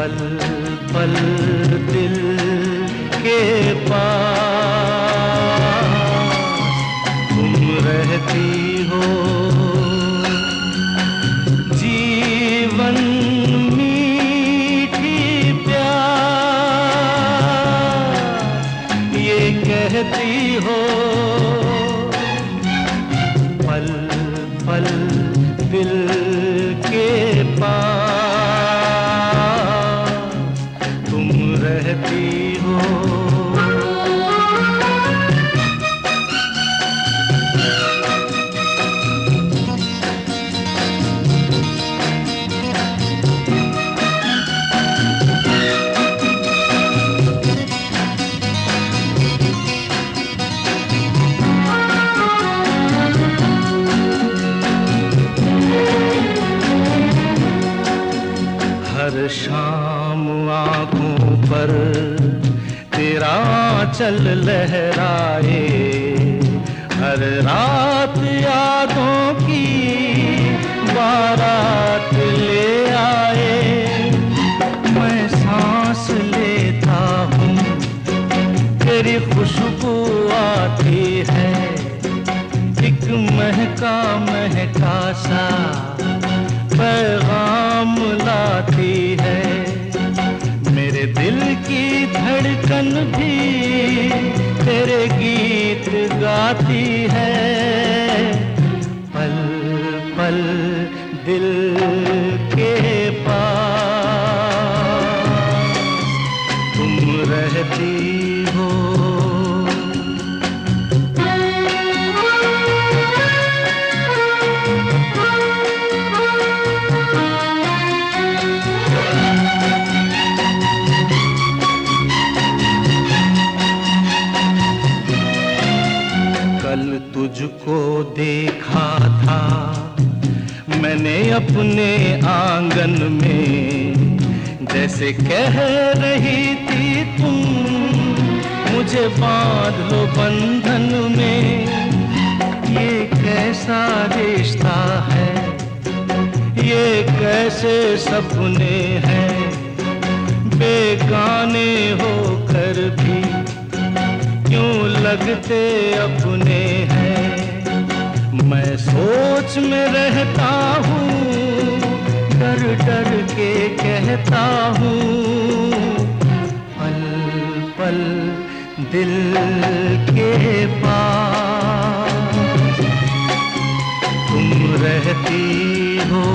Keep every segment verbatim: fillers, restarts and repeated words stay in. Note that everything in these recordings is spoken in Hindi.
पल पल दिल के पास तुम रहती हो। जीवन मीठी प्यास ये कहती हो। पल पल दिल के पास तुम रहती हो। हर शाम आँखों पर तेरा चल लहराए, हर रात यादों की बारात ले आए। मैं सांस लेता हूँ तेरी खुशबू आती है, एक महका महका सा पैगाम लाती है। मेरे दिल की धड़कन भी तेरे गीत गाती है। पल पल दिल के पास तुम रहती हो। कल तुझको देखा था मैंने अपने आंगन में, जैसे कह रही थी तुम मुझे बांध लो बंधन में। ये कैसा रिश्ता है, ये कैसे सपने हैं, बेगाने होकर भी क्यों लगते अपने हैं। मैं सोच में रहता हूँ, डर डर के कहता हूँ। पल पल दिल के पास तुम रहती हो।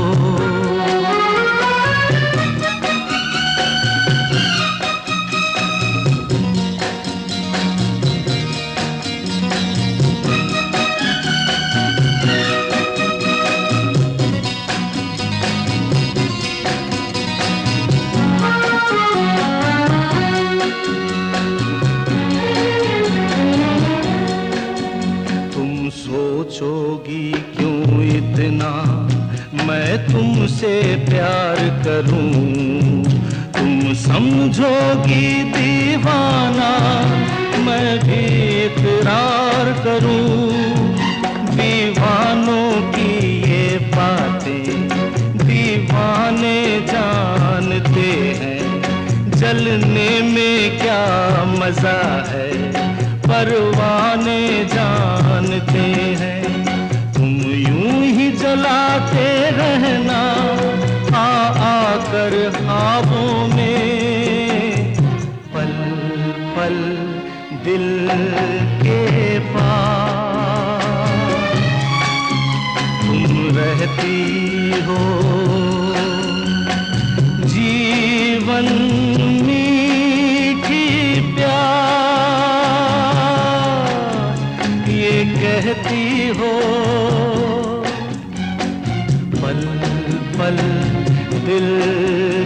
सोचोगी क्यों इतना मैं तुमसे प्यार करूं, तुम समझोगी दीवाना मैं भी इकरार करूं। दीवानों की ये बातें दीवाने जानते हैं, जलने में क्या मजा है परवाने जानते हैं। तुम यूं ही जलाते रहना आ आकर ख्वाबों में। पल पल दिल के पास तुम रहती हो। जीवन कहती हो। पल पल दिल